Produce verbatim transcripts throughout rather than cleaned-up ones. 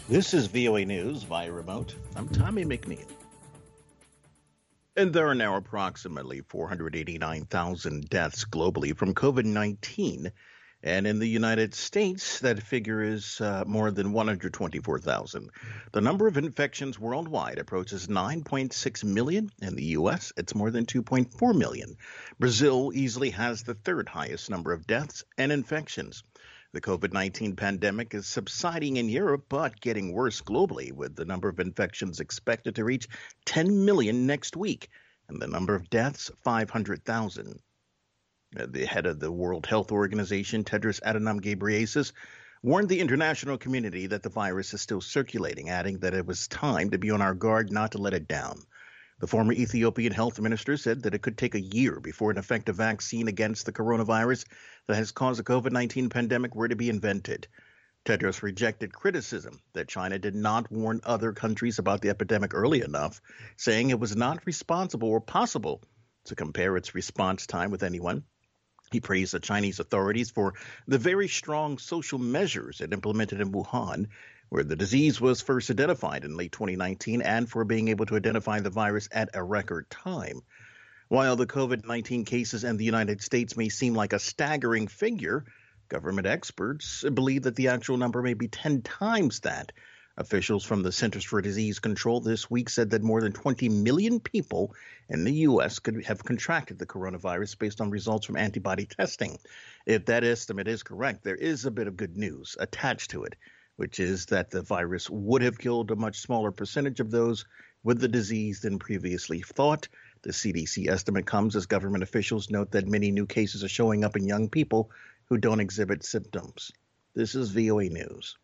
This is V O A News via remote. I'm Tommy McNeil. And there are now approximately four hundred eighty-nine thousand deaths globally from COVID nineteen. And in the United States, that figure is uh, more than one hundred twenty-four thousand. The number of infections worldwide approaches nine point six million. In the U S, it's more than two point four million. Brazil easily has the third highest number of deaths and infections. The COVID nineteen pandemic is subsiding in Europe, but getting worse globally, with the number of infections expected to reach ten million next week, and the number of deaths five hundred thousand. The head of the World Health Organization, Tedros Adhanom Ghebreyesus, warned the international community that the virus is still circulating, adding that it was time to be on our guard not to let it down. The former Ethiopian health minister said that it could take a year before an effective vaccine against the coronavirus that has caused the COVID nineteen pandemic were to be invented. Tedros rejected criticism that China did not warn other countries about the epidemic early enough, saying it was not responsible or possible to compare its response time with anyone. He praised the Chinese authorities for the very strong social measures it implemented in Wuhan, where the disease was first identified in late twenty nineteen, and for being able to identify the virus at a record time. While the COVID nineteen cases in the United States may seem like a staggering figure, government experts believe that the actual number may be ten times that. Officials from the Centers for Disease Control this week said that more than twenty million people in the U S could have contracted the coronavirus based on results from antibody testing. If that estimate is correct, there is a bit of good news attached to it, which is that the virus would have killed a much smaller percentage of those with the disease than previously thought. The C D C estimate comes as government officials note that many new cases are showing up in young people who don't exhibit symptoms. This is V O A News.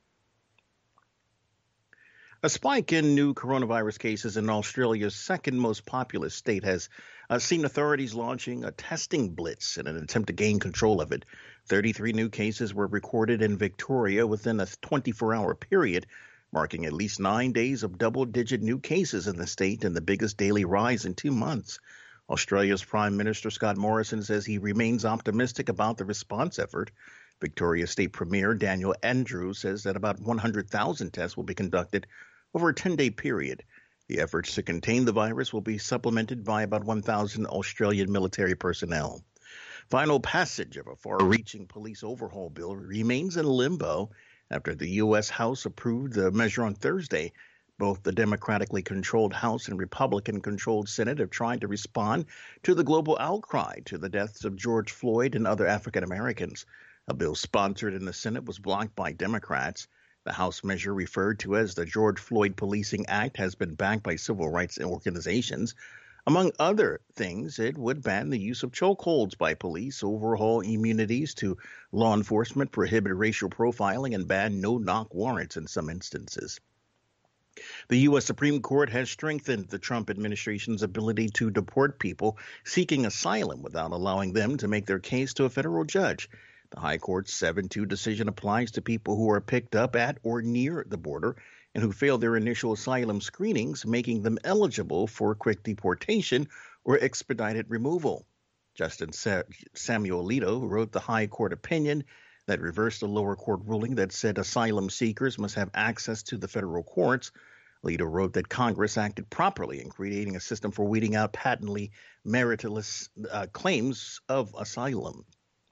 A spike in new coronavirus cases in Australia's second most populous state has uh, seen authorities launching a testing blitz in an attempt to gain control of it. thirty-three new cases were recorded in Victoria within a twenty-four hour period, marking at least nine days of double-digit new cases in the state and the biggest daily rise in two months. Australia's Prime Minister Scott Morrison says he remains optimistic about the response effort. Victoria State Premier Daniel Andrews says that about one hundred thousand tests will be conducted over a ten-day period. The efforts to contain the virus will be supplemented by about one thousand Australian military personnel. Final passage of a far-reaching police overhaul bill remains in limbo after the U S House approved the measure on Thursday. Both the democratically controlled House and Republican-controlled Senate have tried to respond to the global outcry to the deaths of George Floyd and other African Americans. A bill sponsored in the Senate was blocked by Democrats. The House measure, referred to as the George Floyd Policing Act, has been backed by civil rights organizations. Among other things, it would ban the use of chokeholds by police, overhaul immunities to law enforcement, prohibit racial profiling, and ban no-knock warrants in some instances. The U S Supreme Court has strengthened the Trump administration's ability to deport people seeking asylum without allowing them to make their case to a federal judge. The High Court's seven two decision applies to people who are picked up at or near the border and who fail their initial asylum screenings, making them eligible for quick deportation or expedited removal. Justice Sa- Samuel Alito wrote the High Court opinion that reversed the lower court ruling that said asylum seekers must have access to the federal courts. Alito wrote that Congress acted properly in creating a system for weeding out patently meritless uh, claims of asylum.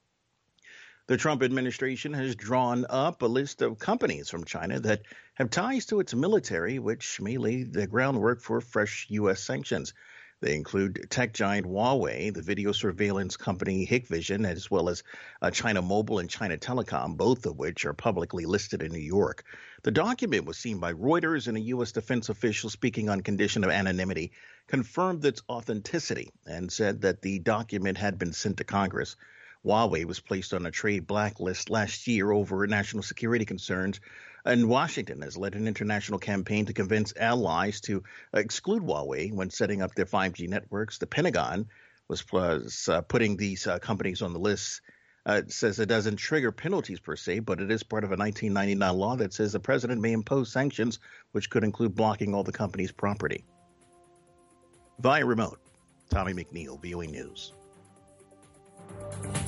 The Trump administration has drawn up a list of companies from China that have ties to its military, which may lay the groundwork for fresh U S sanctions. They include tech giant Huawei, the video surveillance company Hikvision, as well as uh, China Mobile and China Telecom, both of which are publicly listed in New York. The document was seen by Reuters, and a U S defense official speaking on condition of anonymity confirmed its authenticity and said that the document had been sent to Congress. Huawei was placed on a trade blacklist last year over national security concerns, and Washington has led an international campaign to convince allies to exclude Huawei when setting up their five G networks. The Pentagon was, was uh, putting these uh, companies on the list. Uh, it says it doesn't trigger penalties per se, but it is part of a nineteen ninety-nine law that says the president may impose sanctions, which could include blocking all the company's property. Via remote, Tommy McNeil, V O A News.